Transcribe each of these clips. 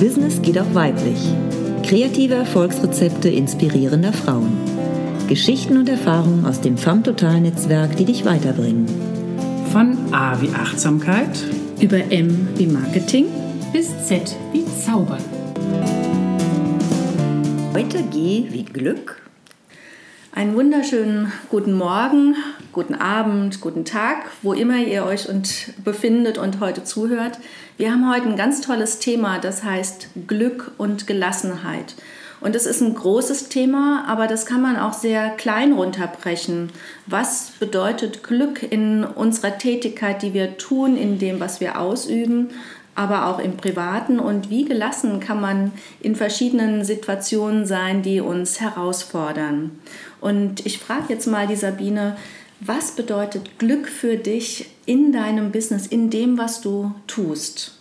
Business geht auch weiblich. Kreative Erfolgsrezepte inspirierender Frauen. Geschichten und Erfahrungen aus dem Femme-Total-Netzwerk, die dich weiterbringen. Von A wie Achtsamkeit über M wie Marketing bis Z wie Zaubern. Heute G wie Glück. Einen wunderschönen guten Morgen, guten Abend, guten Tag, wo immer ihr euch befindet und heute zuhört. Wir haben heute ein ganz tolles Thema, das heißt Glück und Gelassenheit. Und es ist ein großes Thema, aber das kann man auch sehr klein runterbrechen. Was bedeutet Glück in unserer Tätigkeit, die wir tun, in dem, was wir ausüben, aber auch im Privaten? Und wie gelassen kann man in verschiedenen Situationen sein, die uns herausfordern? Und ich frage jetzt mal die Sabine, was bedeutet Glück für dich in deinem Business, in dem, was du tust?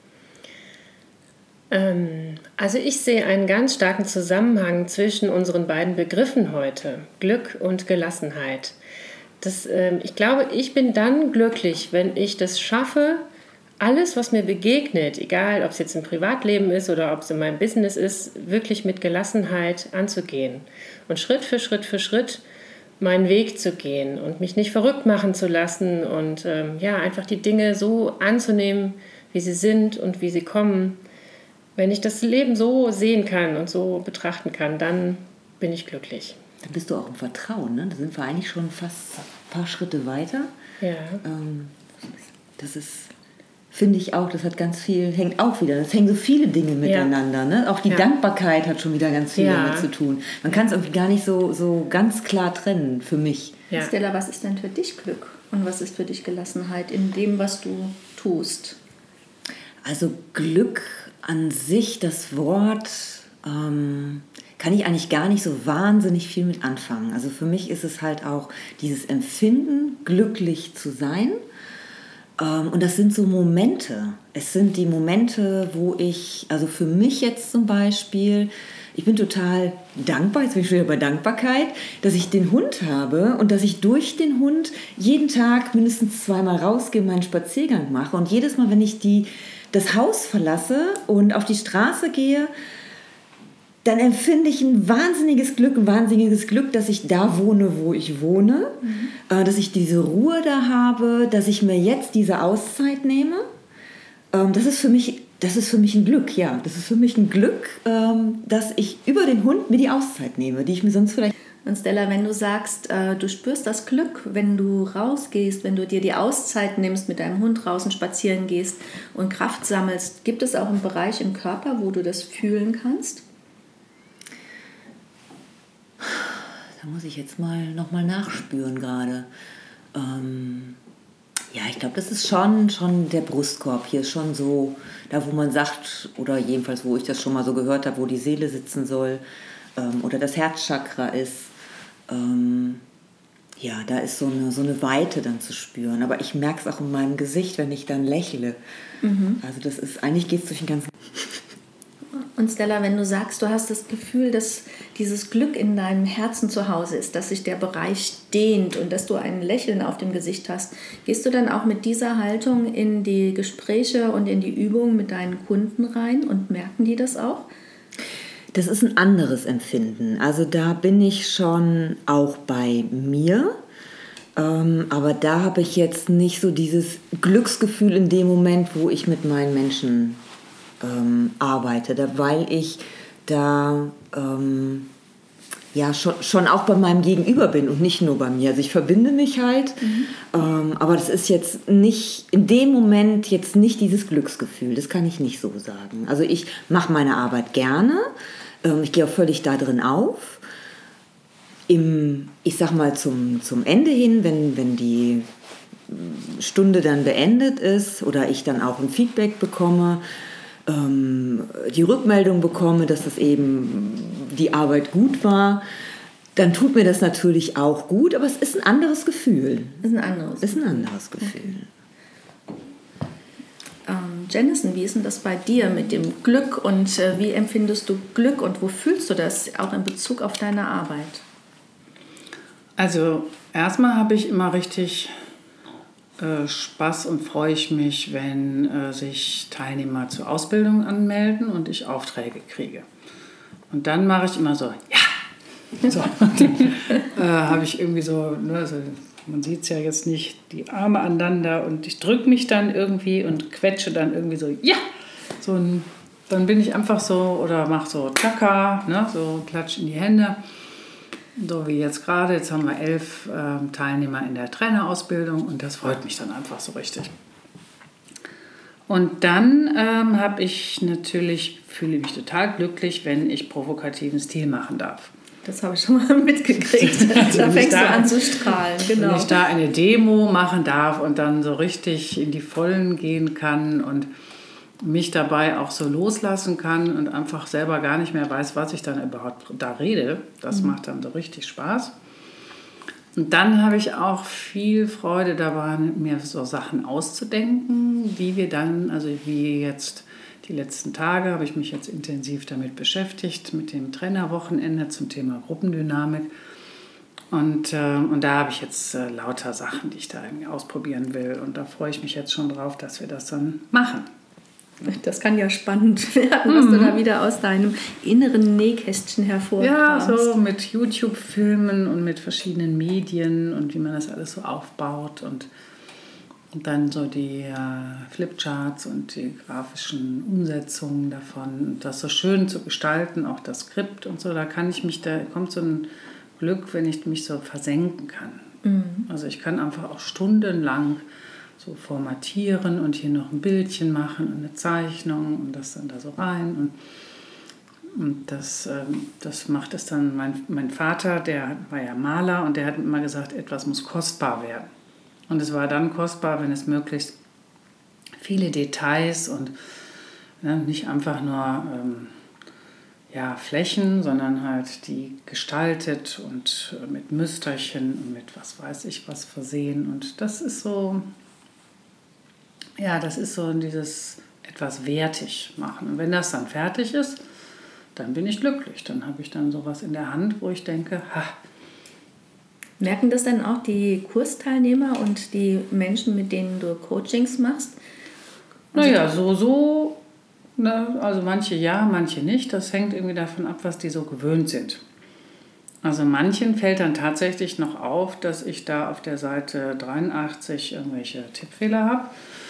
Also ich sehe einen ganz starken Zusammenhang zwischen unseren beiden Begriffen heute, Glück und Gelassenheit. Ich glaube, ich bin dann glücklich, wenn ich das schaffe, alles, was mir begegnet, egal ob es jetzt im Privatleben ist oder ob es in meinem Business ist, wirklich mit Gelassenheit anzugehen und Schritt für Schritt meinen Weg zu gehen und mich nicht verrückt machen zu lassen und einfach die Dinge so anzunehmen, wie sie sind und wie sie kommen. Wenn ich das Leben so sehen kann und so betrachten kann, dann bin ich glücklich. Dann bist du auch im Vertrauen, ne? Da sind wir eigentlich schon fast ein paar Schritte weiter. Ja. Das ist, finde ich auch, das hat ganz viel, das hängen so viele Dinge miteinander. Ne? Auch die Dankbarkeit hat schon wieder ganz viel damit zu tun. Man kann es irgendwie gar nicht so ganz klar trennen, für mich. Ja. Stella, was ist denn für dich Glück und was ist für dich Gelassenheit in dem, was du tust? Also Glück an sich, das Wort, kann ich eigentlich gar nicht so wahnsinnig viel mit anfangen. Also für mich ist es halt auch dieses Empfinden, glücklich zu sein. Und das sind so Momente. Es sind die Momente, wo also für mich jetzt zum Beispiel, ich bin total dankbar, jetzt bin ich wieder bei Dankbarkeit, dass ich den Hund habe und dass ich durch den Hund jeden Tag mindestens 2-mal rausgehe, meinen Spaziergang mache. Und jedes Mal, wenn ich das Haus verlasse und auf die Straße gehe, dann empfinde ich ein wahnsinniges Glück, dass ich da wohne, wo ich wohne, dass ich diese Ruhe da habe, dass ich mir jetzt diese Auszeit nehme. Das ist für mich ein Glück, ja. Das ist für mich ein Glück, dass ich über den Hund mir die Auszeit nehme, die ich mir sonst vielleicht... Und Stella, wenn du sagst, du spürst das Glück, wenn du rausgehst, wenn du dir die Auszeit nimmst, mit deinem Hund draußen spazieren gehst und Kraft sammelst, gibt es auch einen Bereich im Körper, wo du das fühlen kannst? Da muss ich jetzt nochmal nachspüren gerade. Ich glaube, das ist schon der Brustkorb. Hier ist schon so, da wo man sagt, oder jedenfalls wo ich das schon mal so gehört habe, wo die Seele sitzen soll, oder das Herzchakra ist. Da ist so eine Weite dann zu spüren. Aber ich merke es auch in meinem Gesicht, wenn ich dann lächle. Also das ist, eigentlich geht es durch den ganzen... Und Stella, wenn du sagst, du hast das Gefühl, dass dieses Glück in deinem Herzen zu Hause ist, dass sich der Bereich dehnt und dass du ein Lächeln auf dem Gesicht hast, gehst du dann auch mit dieser Haltung in die Gespräche und in die Übungen mit deinen Kunden rein und merken die das auch? Das ist ein anderes Empfinden. Also da bin ich schon auch bei mir, aber da habe ich jetzt nicht so dieses Glücksgefühl in dem Moment, wo ich mit meinen Menschen arbeite, weil ich da schon auch bei meinem Gegenüber bin und nicht nur bei mir. Also ich verbinde mich halt, aber das ist jetzt nicht, in dem Moment jetzt nicht dieses Glücksgefühl, das kann ich nicht so sagen. Also ich mache meine Arbeit gerne, ich gehe auch völlig da drin auf. Ich sag mal zum Ende hin, wenn die Stunde dann beendet ist oder ich dann auch ein Feedback bekomme, die Rückmeldung bekomme, dass das eben die Arbeit gut war, dann tut mir das natürlich auch gut, aber es ist ein anderes Gefühl. Ist ein anderes Gefühl. Jennison, wie ist denn das bei dir mit dem Glück und wie empfindest du Glück und wo fühlst du das auch in Bezug auf deine Arbeit? Also erstmal habe ich immer richtig Spaß und freue ich mich, wenn sich Teilnehmer zur Ausbildung anmelden und ich Aufträge kriege. Und dann mache ich immer so, ja. So, habe ich irgendwie so, ne, so, man sieht es ja jetzt nicht, die Arme aneinander und ich drücke mich dann irgendwie und quetsche dann irgendwie so, ja. So dann bin ich einfach so oder mache so Chaka, ne, so klatsch in die Hände. So wie jetzt gerade, jetzt haben wir 11 Teilnehmer in der Trainerausbildung und das freut mich dann einfach so richtig. Und dann fühle ich mich total glücklich, wenn ich provokativen Stil machen darf. Das habe ich schon mal mitgekriegt. Da fängst du an zu strahlen. Genau. Wenn ich da eine Demo machen darf und dann so richtig in die Vollen gehen kann und mich dabei auch so loslassen kann und einfach selber gar nicht mehr weiß, was ich dann überhaupt da rede, das macht dann so richtig Spaß. Und dann habe ich auch viel Freude dabei, mir so Sachen auszudenken, die wir dann, also wie jetzt die letzten Tage, habe ich mich jetzt intensiv damit beschäftigt, mit dem Trainerwochenende zum Thema Gruppendynamik. Und da habe ich jetzt lauter Sachen, die ich da irgendwie ausprobieren will. Und da freue ich mich jetzt schon drauf, dass wir das dann machen. Das kann ja spannend werden, was du da wieder aus deinem inneren Nähkästchen hervorkramst. Ja, so mit YouTube-Filmen und mit verschiedenen Medien und wie man das alles so aufbaut und dann so die Flipcharts und die grafischen Umsetzungen davon, das so schön zu gestalten, auch das Skript und so, da kommt so ein Glück, wenn ich mich so versenken kann. Mhm. Also ich kann einfach auch stundenlang so formatieren und hier noch ein Bildchen machen und eine Zeichnung und das dann da so rein. Und das macht es dann, mein Vater, der war ja Maler und der hat immer gesagt, etwas muss kostbar werden. Und es war dann kostbar, wenn es möglichst viele Details und nicht einfach nur Flächen, sondern halt die gestaltet und mit Müsterchen und mit was weiß ich was versehen. Und das ist so... Ja, das ist so dieses etwas wertig machen. Und wenn das dann fertig ist, dann bin ich glücklich. Dann habe ich dann sowas in der Hand, wo ich denke, Merken das dann auch die Kursteilnehmer und die Menschen, mit denen du Coachings machst? Naja, ne? Also manche ja, manche nicht. Das hängt irgendwie davon ab, was die so gewöhnt sind. Also manchen fällt dann tatsächlich noch auf, dass ich da auf der Seite 83 irgendwelche Tippfehler habe.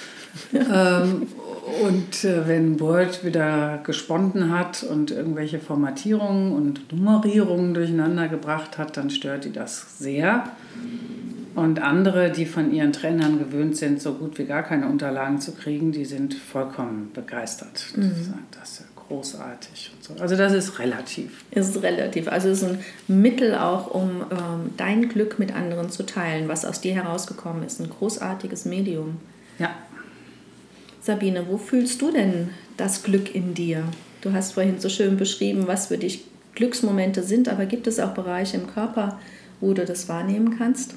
Und wenn Word wieder gesponnen hat und irgendwelche Formatierungen und Nummerierungen durcheinander gebracht hat, dann stört die das sehr. Und andere, die von ihren Trainern gewöhnt sind, so gut wie gar keine Unterlagen zu kriegen, die sind vollkommen begeistert. Die sagen, das ist ja großartig. Und so. Also das ist relativ. Es ist relativ. Also es ist ein Mittel auch, um dein Glück mit anderen zu teilen, was aus dir herausgekommen ist. Ein großartiges Medium. Ja. Sabine, wo fühlst du denn das Glück in dir? Du hast vorhin so schön beschrieben, was für dich Glücksmomente sind, aber gibt es auch Bereiche im Körper, wo du das wahrnehmen kannst?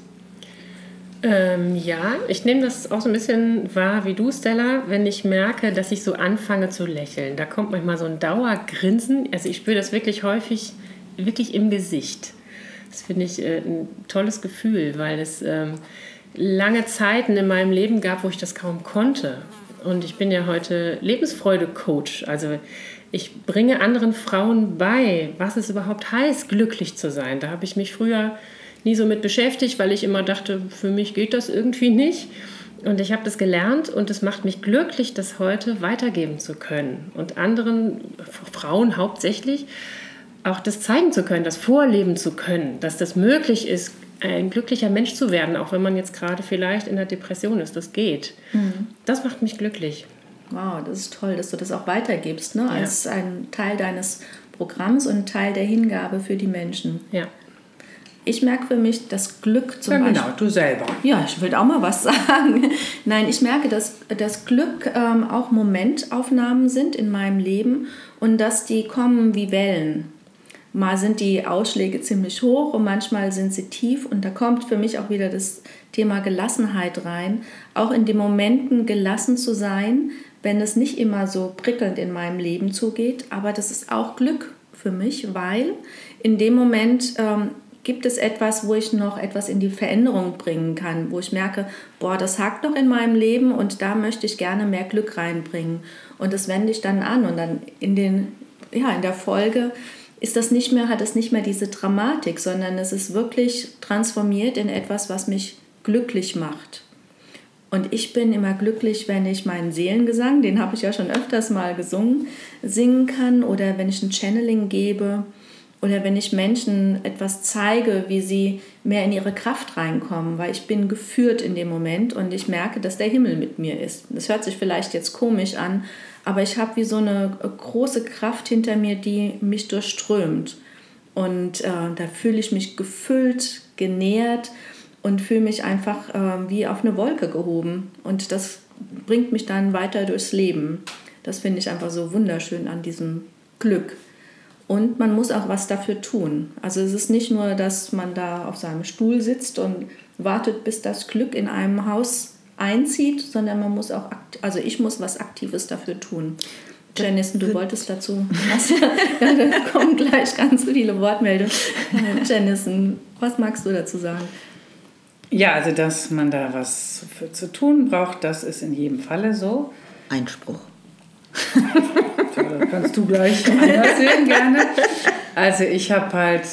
Ja, ich nehme das auch so ein bisschen wahr wie du, Stella, wenn ich merke, dass ich so anfange zu lächeln. Da kommt manchmal so ein Dauergrinsen. Also ich spüre das wirklich häufig, wirklich im Gesicht. Das finde ich ein tolles Gefühl, weil es lange Zeiten in meinem Leben gab, wo ich das kaum konnte. Und ich bin ja heute Lebensfreude-Coach. Also ich bringe anderen Frauen bei, was es überhaupt heißt, glücklich zu sein. Da habe ich mich früher nie so mit beschäftigt, weil ich immer dachte, für mich geht das irgendwie nicht. Und ich habe das gelernt und es macht mich glücklich, das heute weitergeben zu können. Und anderen Frauen hauptsächlich auch das zeigen zu können, das vorleben zu können, dass das möglich ist, ein glücklicher Mensch zu werden, auch wenn man jetzt gerade vielleicht in der Depression ist. Das geht. Mhm. Das macht mich glücklich. Wow, das ist toll, dass du das auch weitergibst, ne? Ja. Als ein Teil deines Programms und ein Teil der Hingabe für die Menschen. Ja. Ich merke für mich das Glück zum Beispiel. Genau, du selber. Ja, ich will auch mal was sagen. Nein, ich merke, dass das Glück auch Momentaufnahmen sind in meinem Leben und dass die kommen wie Wellen. Mal sind die Ausschläge ziemlich hoch und manchmal sind sie tief. Und da kommt für mich auch wieder das Thema Gelassenheit rein. Auch in den Momenten gelassen zu sein, wenn es nicht immer so prickelnd in meinem Leben zugeht. Aber das ist auch Glück für mich, weil in dem Moment gibt es etwas, wo ich noch etwas in die Veränderung bringen kann, wo ich merke, das hakt noch in meinem Leben und da möchte ich gerne mehr Glück reinbringen. Und das wende ich dann an und dann in der Folge hat es nicht mehr diese Dramatik, sondern es ist wirklich transformiert in etwas, was mich glücklich macht. Und ich bin immer glücklich, wenn ich meinen Seelengesang, den habe ich ja schon öfters mal gesungen, singen kann oder wenn ich ein Channeling gebe oder wenn ich Menschen etwas zeige, wie sie mehr in ihre Kraft reinkommen, weil ich bin geführt in dem Moment und ich merke, dass der Himmel mit mir ist. Das hört sich vielleicht jetzt komisch an, aber ich habe wie so eine große Kraft hinter mir, die mich durchströmt. Und da fühle ich mich gefüllt, genährt und fühle mich einfach wie auf eine Wolke gehoben. Und das bringt mich dann weiter durchs Leben. Das finde ich einfach so wunderschön an diesem Glück. Und man muss auch was dafür tun. Also es ist nicht nur, dass man da auf seinem Stuhl sitzt und wartet, bis das Glück in einem Haus einzieht, sondern man muss auch, ich muss was Aktives dafür tun. Janice, du wolltest dazu was? Ja, da kommen gleich ganz viele Wortmeldungen. Janice, was magst du dazu sagen? Ja, also dass man da was für zu tun braucht, das ist in jedem Falle so. Einspruch. Da kannst du gleich anders sehen, gerne. Also ich habe halt,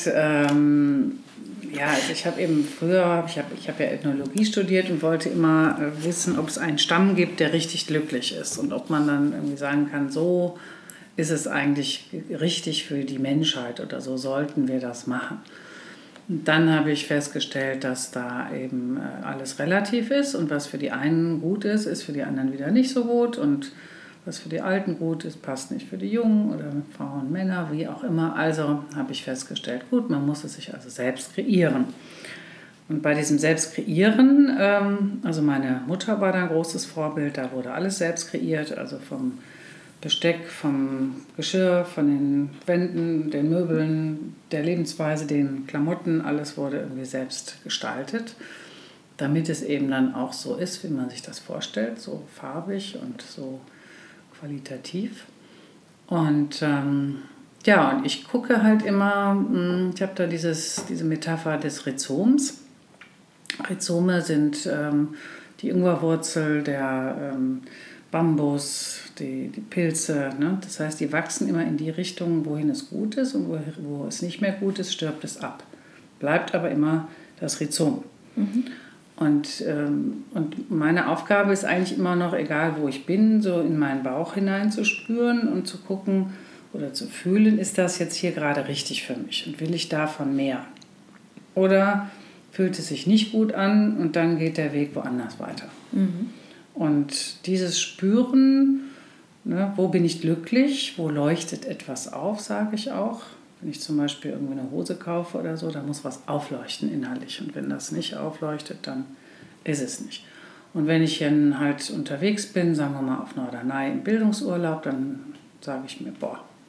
ich habe eben früher, ich habe ja Ethnologie studiert und wollte immer wissen, ob es einen Stamm gibt, der richtig glücklich ist und ob man dann irgendwie sagen kann, so ist es eigentlich richtig für die Menschheit oder so sollten wir das machen. Und dann habe ich festgestellt, dass da eben alles relativ ist und was für die einen gut ist, ist für die anderen wieder nicht so gut und was für die Alten gut ist, passt nicht für die Jungen oder Frauen, Männer, wie auch immer. Also habe ich festgestellt, gut, man muss es sich also selbst kreieren. Und bei diesem Selbstkreieren, also meine Mutter war da ein großes Vorbild, da wurde alles selbst kreiert, also vom Besteck, vom Geschirr, von den Wänden, den Möbeln, der Lebensweise, den Klamotten, alles wurde irgendwie selbst gestaltet, damit es eben dann auch so ist, wie man sich das vorstellt, so farbig und so qualitativ. Und und ich gucke halt immer, ich habe da diese Metapher des Rhizoms. Rhizome sind die Ingwerwurzel, der Bambus, die Pilze. Ne? Das heißt, die wachsen immer in die Richtung, wohin es gut ist und wo es nicht mehr gut ist, stirbt es ab. Bleibt aber immer das Rhizom. Mhm. Und meine Aufgabe ist eigentlich immer noch, egal wo ich bin, so in meinen Bauch hineinzuspüren und zu gucken oder zu fühlen, ist das jetzt hier gerade richtig für mich und will ich davon mehr? Oder fühlt es sich nicht gut an und dann geht der Weg woanders weiter? Mhm. Und dieses Spüren, ne, wo bin ich glücklich, wo leuchtet etwas auf, sage ich auch. Wenn ich zum Beispiel irgendwie eine Hose kaufe oder so, da muss was aufleuchten innerlich. Und wenn das nicht aufleuchtet, dann ist es nicht. Und wenn ich dann halt unterwegs bin, sagen wir mal auf Norderney im Bildungsurlaub, dann sage ich mir,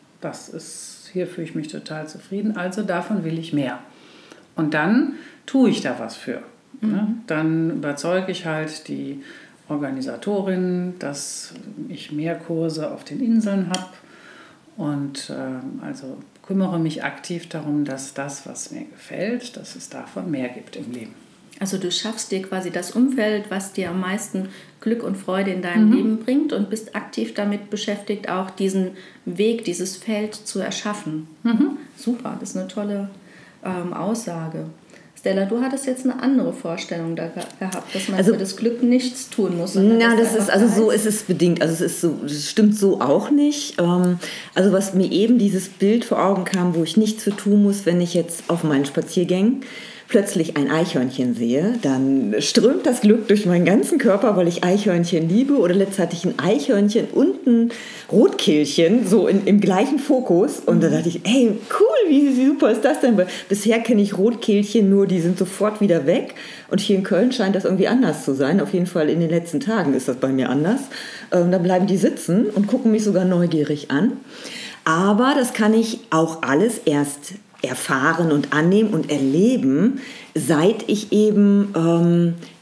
hier fühle ich mich total zufrieden, also davon will ich mehr. Und dann tue ich da was für. Mhm. Ne? Dann überzeuge ich halt die Organisatorin, dass ich mehr Kurse auf den Inseln habe und also kümmere mich aktiv darum, dass das, was mir gefällt, dass es davon mehr gibt im Leben. Also du schaffst dir quasi das Umfeld, was dir am meisten Glück und Freude in deinem Leben bringt und bist aktiv damit beschäftigt, auch diesen Weg, dieses Feld zu erschaffen. Mhm. Super, das ist eine tolle Aussage. Stella, du hattest jetzt eine andere Vorstellung da gehabt, dass man für das Glück nichts tun muss. Na, das ist also so ist es bedingt. Also es ist so, das stimmt so auch nicht. Also was mir eben dieses Bild vor Augen kam, wo ich nichts für tun muss, wenn ich jetzt auf meinen Spaziergängen plötzlich ein Eichhörnchen sehe, dann strömt das Glück durch meinen ganzen Körper, weil ich Eichhörnchen liebe. Oder letztens hatte ich ein Eichhörnchen und ein Rotkehlchen so im gleichen Fokus. Und da dachte ich, hey, cool, wie super ist das denn? Weil bisher kenne ich Rotkehlchen nur, die sind sofort wieder weg. Und hier in Köln scheint das irgendwie anders zu sein. Auf jeden Fall in den letzten Tagen ist das bei mir anders. Da bleiben die sitzen und gucken mich sogar neugierig an. Aber das kann ich auch alles erst erfahren und annehmen und erleben, seit ich eben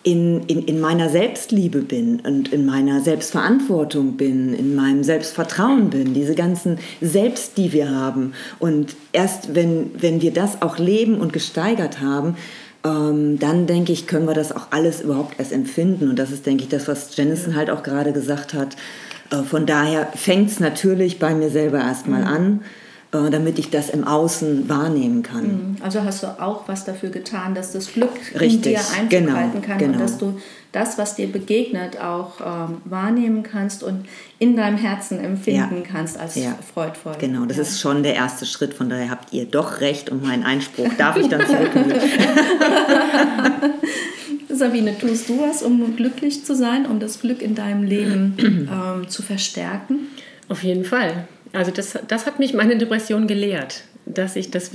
in meiner Selbstliebe bin und in meiner Selbstverantwortung bin, in meinem Selbstvertrauen bin, diese ganzen Selbst, die wir haben. Und erst wenn wir das auch leben und gesteigert haben, dann denke ich, können wir das auch alles überhaupt erst empfinden. Und das ist, denke ich, das, was Jennison halt auch gerade gesagt hat. Von daher fängt es natürlich bei mir selber erstmal an, damit ich das im Außen wahrnehmen kann. Also hast du auch was dafür getan, dass das Glück Richtig, in dir Einzug halten kann genau. und dass du das, was dir begegnet, auch wahrnehmen kannst und in deinem Herzen empfinden kannst als freudvoll. Genau, das ist schon der erste Schritt. Von daher habt ihr doch recht und meinen Einspruch darf ich dann zurücknehmen. Sabine, tust du was, um glücklich zu sein, um das Glück in deinem Leben zu verstärken? Auf jeden Fall. Also das hat mich meine Depression gelehrt, dass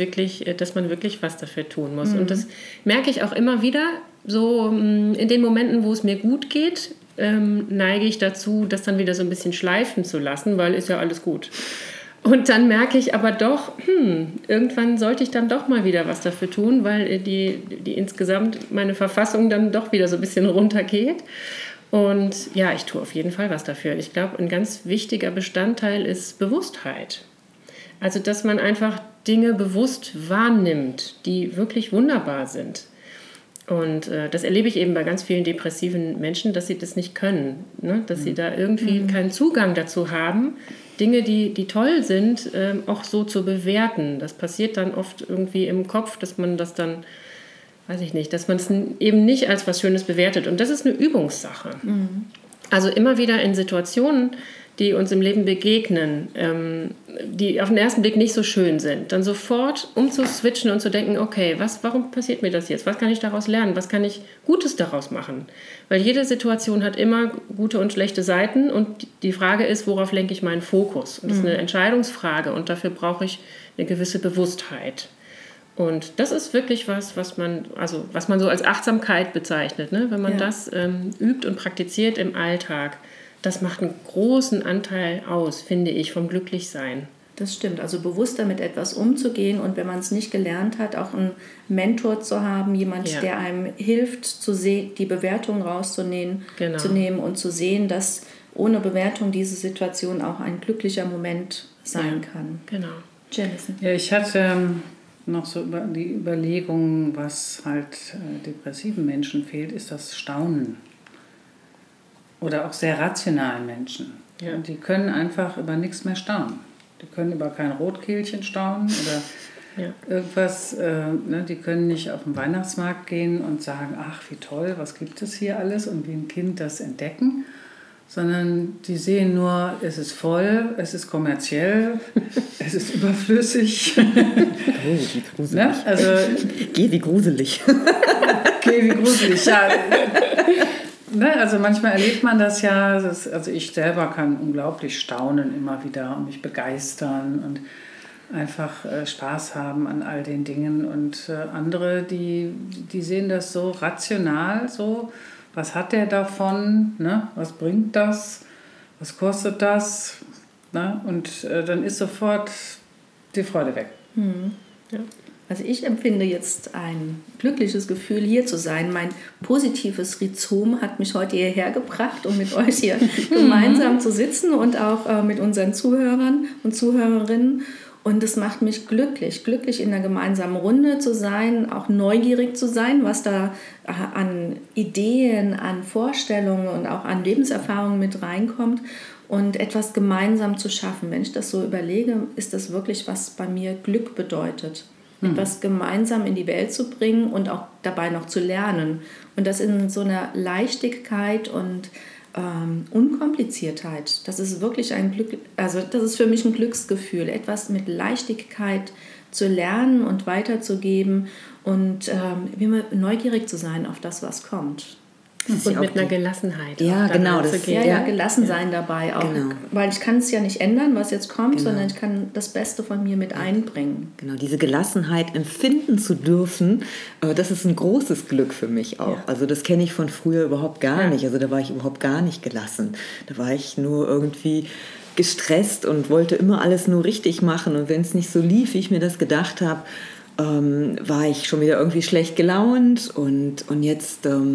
man wirklich was dafür tun muss. Und das merke ich auch immer wieder, so in den Momenten, wo es mir gut geht, neige ich dazu, das dann wieder so ein bisschen schleifen zu lassen, weil ist ja alles gut. Und dann merke ich aber doch, irgendwann sollte ich dann doch mal wieder was dafür tun, weil die insgesamt meine Verfassung dann doch wieder so ein bisschen runtergeht. Und ja, ich tue auf jeden Fall was dafür. Ich glaube, ein ganz wichtiger Bestandteil ist Bewusstheit. Also, dass man einfach Dinge bewusst wahrnimmt, die wirklich wunderbar sind. Und das erlebe ich eben bei ganz vielen depressiven Menschen, dass sie das nicht können, ne? Dass sie da irgendwie keinen Zugang dazu haben, Dinge, die toll sind, auch so zu bewerten. Das passiert dann oft irgendwie im Kopf, dass man das dann, weiß ich nicht, dass man es eben nicht als was Schönes bewertet. Und das ist eine Übungssache. Also immer wieder in Situationen, die uns im Leben begegnen, die auf den ersten Blick nicht so schön sind, dann sofort umzuswitchen und zu denken, okay, warum passiert mir das jetzt? Was kann ich daraus lernen? Was kann ich Gutes daraus machen? Weil jede Situation hat immer gute und schlechte Seiten und die Frage ist, worauf lenke ich meinen Fokus? Und das ist eine Entscheidungsfrage und dafür brauche ich eine gewisse Bewusstheit. Und das ist wirklich was man so als Achtsamkeit bezeichnet, ne? Wenn man das übt und praktiziert im Alltag. Das macht einen großen Anteil aus, finde ich, vom Glücklichsein. Das stimmt, also bewusster mit etwas umzugehen und wenn man es nicht gelernt hat, auch einen Mentor zu haben, jemand, der einem hilft, die Bewertung rauszunehmen zu nehmen und zu sehen, dass ohne Bewertung diese Situation auch ein glücklicher Moment sein kann. Genau. Jennison. Ja, ich hatte noch so die Überlegung, was halt depressiven Menschen fehlt, ist das Staunen. Oder auch sehr rationalen Menschen. Ja. Die können einfach über nichts mehr staunen. Die können über kein Rotkehlchen staunen oder irgendwas. Die können nicht auf den Weihnachtsmarkt gehen und sagen, ach, wie toll, was gibt es hier alles und wie ein Kind das entdecken. Sondern die sehen nur, es ist voll, es ist kommerziell, es ist überflüssig. Oh, wie gruselig. Ne? Also, Geh, wie gruselig. Geh, wie gruselig, ja. Also manchmal erlebt man das ja, also ich selber kann unglaublich staunen immer wieder und mich begeistern und einfach Spaß haben an all den Dingen. Und andere, die sehen das so rational, so, was hat der davon, ne? Was bringt das, was kostet das, ne? Und dann ist sofort die Freude weg. Ja. Also ich empfinde jetzt ein glückliches Gefühl, hier zu sein. Mein positives Rhizom hat mich heute hierher gebracht, um mit euch hier gemeinsam zu sitzen und auch mit unseren Zuhörern und Zuhörerinnen. Und es macht mich glücklich in der gemeinsamen Runde zu sein, auch neugierig zu sein, was da an Ideen, an Vorstellungen und auch an Lebenserfahrungen mit reinkommt und etwas gemeinsam zu schaffen. Wenn ich das so überlege, ist das wirklich, was bei mir Glück bedeutet. Etwas gemeinsam in die Welt zu bringen und auch dabei noch zu lernen. Und das in so einer Leichtigkeit und Unkompliziertheit. Das ist wirklich das ist für mich ein Glücksgefühl, etwas mit Leichtigkeit zu lernen und weiterzugeben und immer neugierig zu sein auf das, was kommt. Und mit einer Gelassenheit. Ja, genau. Gelassen sein dabei auch. Genau. Weil ich kann es ja nicht ändern, was jetzt kommt, sondern ich kann das Beste von mir mit einbringen. Genau, diese Gelassenheit empfinden zu dürfen, das ist ein großes Glück für mich auch. Ja. Also das kenne ich von früher überhaupt gar nicht. Also da war ich überhaupt gar nicht gelassen. Da war ich nur irgendwie gestresst und wollte immer alles nur richtig machen. Und wenn es nicht so lief, wie ich mir das gedacht habe, war ich schon wieder irgendwie schlecht gelaunt und jetzt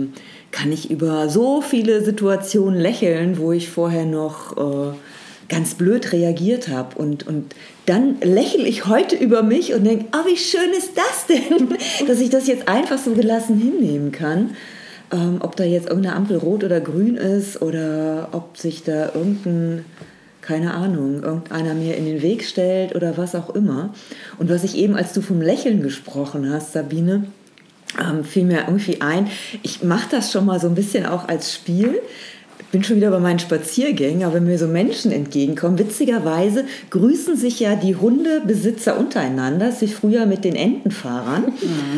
kann ich über so viele Situationen lächeln, wo ich vorher noch ganz blöd reagiert habe. Und dann lächle ich heute über mich und denke, wie schön ist das denn, dass ich das jetzt einfach so gelassen hinnehmen kann. Ob da jetzt irgendeine Ampel rot oder grün ist oder ob sich da irgendeiner mir in den Weg stellt oder was auch immer. Und was ich eben, als du vom Lächeln gesprochen hast, Sabine, fiel mir irgendwie ein, ich mache das schon mal so ein bisschen auch als Spiel. Ich bin schon wieder bei meinen Spaziergängen, aber wenn mir so Menschen entgegenkommen, witzigerweise grüßen sich ja die Hundebesitzer untereinander, das ist wie früher mit den Entenfahrern.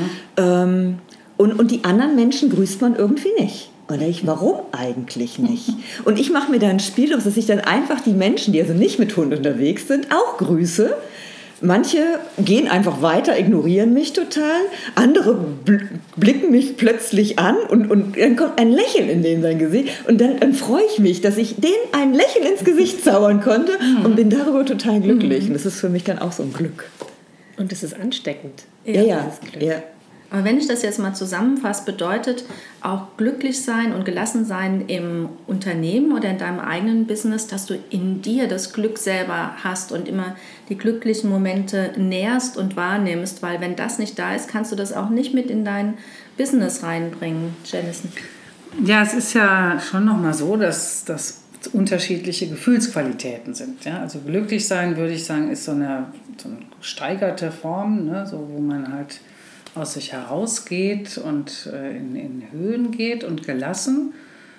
Mhm. Und die anderen Menschen grüßt man irgendwie nicht. Und da denke ich, warum eigentlich nicht? Und ich mache mir da ein Spiel aus, dass ich dann einfach die Menschen, die also nicht mit Hund unterwegs sind, auch grüße. Manche gehen einfach weiter, ignorieren mich total. Andere blicken mich plötzlich an und dann kommt ein Lächeln in sein Gesicht. Und dann freue ich mich, dass ich denen ein Lächeln ins Gesicht zaubern konnte und bin darüber total glücklich. Und das ist für mich dann auch so ein Glück. Und es ist ansteckend. Ja. Aber wenn ich das jetzt mal zusammenfasse, bedeutet auch glücklich sein und gelassen sein im Unternehmen oder in deinem eigenen Business, dass du in dir das Glück selber hast und immer die glücklichen Momente nährst und wahrnimmst, weil wenn das nicht da ist, kannst du das auch nicht mit in dein Business reinbringen, Jamison. Ja, es ist ja schon nochmal so, dass das unterschiedliche Gefühlsqualitäten sind. Ja? Also glücklich sein, würde ich sagen, ist so eine gesteigerte Form, ne? So, wo man halt aus sich herausgeht und in Höhen geht, und gelassen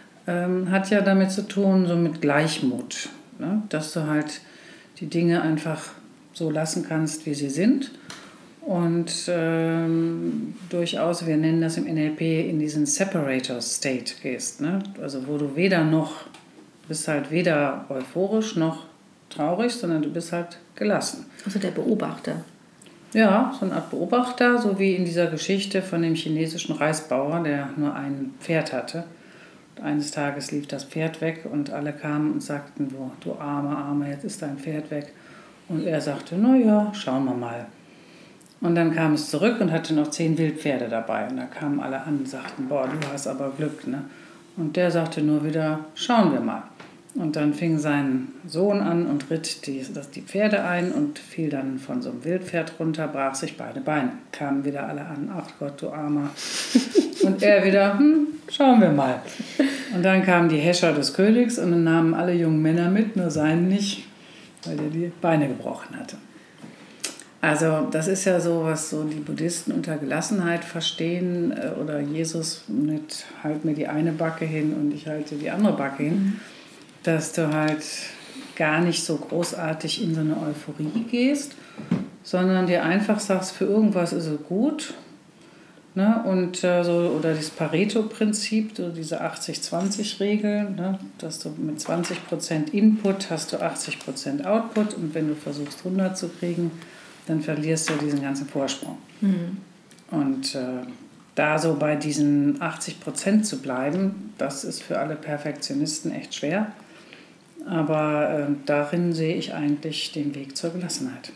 hat ja damit zu tun, so mit Gleichmut, ne? Dass du halt die Dinge einfach so lassen kannst, wie sie sind, und durchaus, wir nennen das im NLP, in diesen Separator State gehst, ne? Also wo du bist halt weder euphorisch noch traurig, sondern du bist halt gelassen. Also der Beobachter. Ja, so eine Art Beobachter, so wie in dieser Geschichte von dem chinesischen Reisbauer, der nur ein Pferd hatte. Und eines Tages lief das Pferd weg und alle kamen und sagten, du Arme, jetzt ist dein Pferd weg. Und er sagte, ja, schauen wir mal. Und dann kam es zurück und hatte noch 10 Wildpferde dabei. Und da kamen alle an und sagten, du hast aber Glück, ne? Und der sagte nur wieder, schauen wir mal. Und dann fing sein Sohn an und ritt die Pferde ein und fiel dann von so einem Wildpferd runter, brach sich beide Beine. Kamen wieder alle an, ach Gott, du Armer. Und er wieder, schauen wir mal. Und dann kamen die Häscher des Königs und dann nahmen alle jungen Männer mit, nur seinen nicht, weil der die Beine gebrochen hatte. Also das ist ja so, was so die Buddhisten unter Gelassenheit verstehen, oder Jesus mit, halt mir die eine Backe hin und ich halte die andere Backe hin. Dass du halt gar nicht so großartig in so eine Euphorie gehst, sondern dir einfach sagst, für irgendwas ist es gut. Ne? Und oder das Pareto-Prinzip, so diese 80-20-Regel, ne? Dass du mit 20% Input hast du 80% Output, und wenn du versuchst 100 zu kriegen, dann verlierst du diesen ganzen Vorsprung. Mhm. Und da so bei diesen 80% zu bleiben, das ist für alle Perfektionisten echt schwer. Aber darin sehe ich eigentlich den Weg zur Gelassenheit.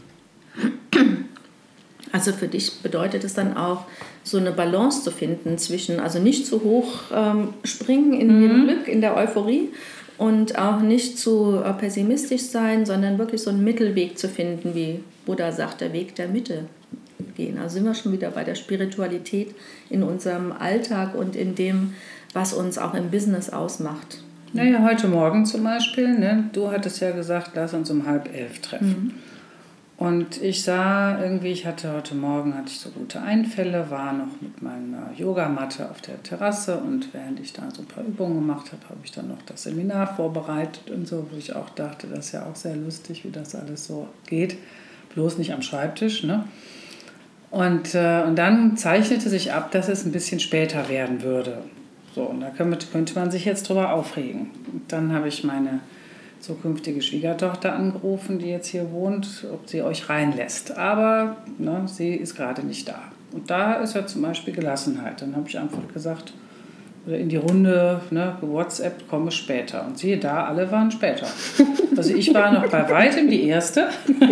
Also für dich bedeutet es dann auch, so eine Balance zu finden zwischen, also nicht zu hoch springen in dem Glück, in der Euphorie, und auch nicht zu pessimistisch sein, sondern wirklich so einen Mittelweg zu finden, wie Buddha sagt, der Weg der Mitte gehen. Also sind wir schon wieder bei der Spiritualität in unserem Alltag und in dem, was uns auch im Business ausmacht. Naja, heute Morgen zum Beispiel, ne? Du hattest ja gesagt, lass uns um 10:30 treffen. Und ich sah irgendwie, heute Morgen hatte ich so gute Einfälle, war noch mit meiner Yogamatte auf der Terrasse, und während ich da so ein paar Übungen gemacht habe, habe ich dann noch das Seminar vorbereitet und so, wo ich auch dachte, das ist ja auch sehr lustig, wie das alles so geht, bloß nicht am Schreibtisch, ne? Und dann zeichnete sich ab, dass es ein bisschen später werden würde. So, und da könnte man sich jetzt drüber aufregen. Und dann habe ich meine zukünftige Schwiegertochter angerufen, die jetzt hier wohnt, ob sie euch reinlässt. Aber sie ist gerade nicht da. Und da ist ja zum Beispiel Gelassenheit. Dann habe ich einfach gesagt, oder in die Runde, WhatsApp, komme später. Und siehe da, alle waren später. Also ich war noch bei weitem die Erste.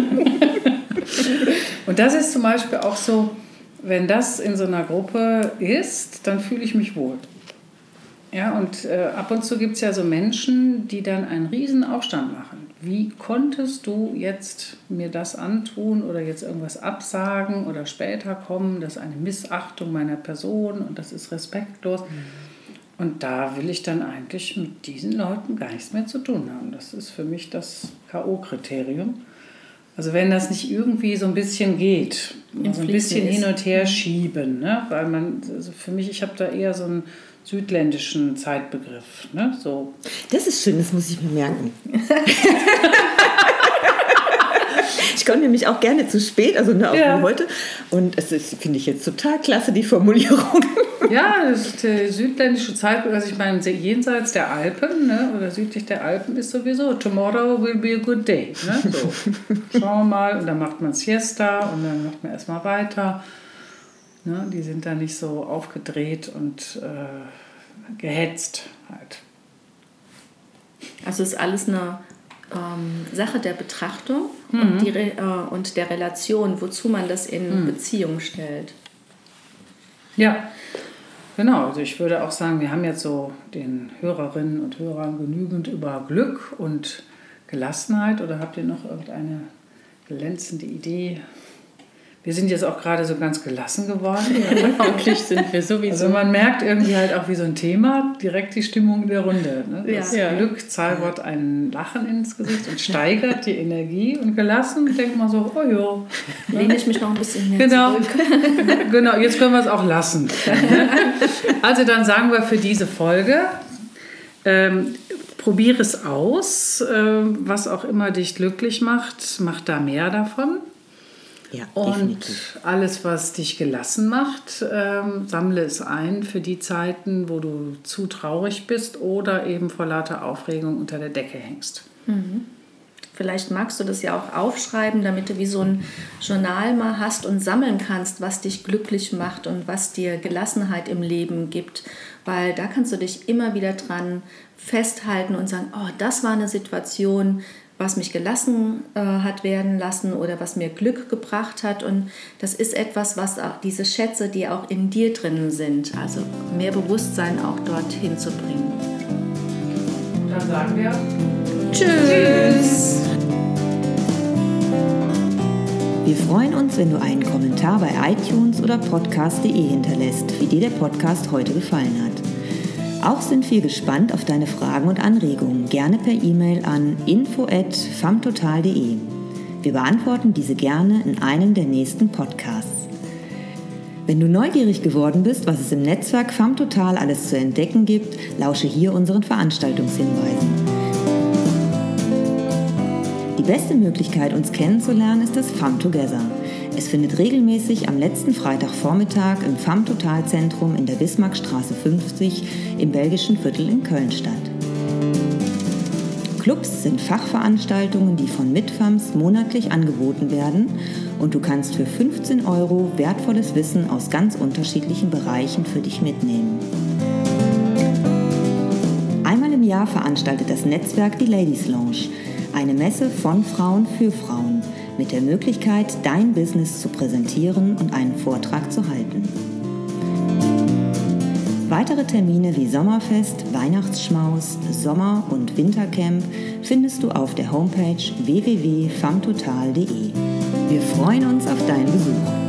Und das ist zum Beispiel auch so, wenn das in so einer Gruppe ist, dann fühle ich mich wohl. Ja, und ab und zu gibt es ja so Menschen, die dann einen riesen Aufstand machen. Wie konntest du jetzt mir das antun oder jetzt irgendwas absagen oder später kommen? Das ist eine Missachtung meiner Person und das ist respektlos. Und da will ich dann eigentlich mit diesen Leuten gar nichts mehr zu tun haben. Das ist für mich das K.O.-Kriterium. Also wenn das nicht irgendwie so ein bisschen geht, so ein bisschen hin und her schieben, ne? Weil man, also für mich, ich habe da eher so einen südländischen Zeitbegriff, ne? So. Das ist schön, das muss ich mir merken. Ich komme nämlich auch gerne zu spät, also auch wie heute. Und es ist, finde ich jetzt total klasse, die Formulierung. Ja, das ist der südländische Zeitbegriff, also ich meine, jenseits der Alpen, ne, oder südlich der Alpen ist sowieso, tomorrow will be a good day. Ne? So, schauen wir mal, und dann macht man Siesta und dann macht man erstmal weiter. Ne? Die sind da nicht so aufgedreht und gehetzt halt. Also ist alles eine Sache der Betrachtung und der Relation, wozu man das in Beziehung stellt. Ja, genau. Also ich würde auch sagen, wir haben jetzt so den Hörerinnen und Hörern genügend über Glück und Gelassenheit. Oder habt ihr noch irgendeine glänzende Idee? Wir sind jetzt auch gerade so ganz gelassen geworden. Wirklich sind wir sowieso. Also man merkt irgendwie halt auch wie so ein Thema direkt die Stimmung in der Runde. Ne? Das Glück zaubert ein Lachen ins Gesicht und steigert die Energie. Und gelassen denkt man so, oh ja. Lehne ich mich noch ein bisschen mehr zurück. Genau, jetzt können wir es auch lassen. Also dann sagen wir für diese Folge, probiere es aus, was auch immer dich glücklich macht, mach da mehr davon. Ja, und definitiv. alles, was dich gelassen macht, sammle es ein für die Zeiten, wo du zu traurig bist oder eben vor lauter Aufregung unter der Decke hängst. Vielleicht magst du das ja auch aufschreiben, damit du wie so ein Journal mal hast und sammeln kannst, was dich glücklich macht und was dir Gelassenheit im Leben gibt. Weil da kannst du dich immer wieder dran festhalten und sagen, oh, das war eine Situation, was mich gelassen hat werden lassen oder was mir Glück gebracht hat. Und das ist etwas, was auch diese Schätze, die auch in dir drin sind, also mehr Bewusstsein auch dorthin zu bringen. Dann sagen wir Tschüss! Wir freuen uns, wenn du einen Kommentar bei iTunes oder podcast.de hinterlässt, wie dir der Podcast heute gefallen hat. Auch sind wir gespannt auf deine Fragen und Anregungen, gerne per E-Mail an info@femtotal.de. Wir beantworten diese gerne in einem der nächsten Podcasts. Wenn du neugierig geworden bist, was es im Netzwerk Femtotal alles zu entdecken gibt, lausche hier unseren Veranstaltungshinweisen. Die beste Möglichkeit, uns kennenzulernen, ist das Femtogether. Es findet regelmäßig am letzten Freitagvormittag im Femtotal-Zentrum in der Bismarckstraße 50 im belgischen Viertel in Köln statt. Clubs sind Fachveranstaltungen, die von Mitfems monatlich angeboten werden und du kannst für 15 € wertvolles Wissen aus ganz unterschiedlichen Bereichen für dich mitnehmen. Einmal im Jahr veranstaltet das Netzwerk die Ladies Lounge, eine Messe von Frauen für Frauen, mit der Möglichkeit, dein Business zu präsentieren und einen Vortrag zu halten. Weitere Termine wie Sommerfest, Weihnachtsschmaus, Sommer- und Wintercamp findest du auf der Homepage www.femtotal.de. Wir freuen uns auf deinen Besuch.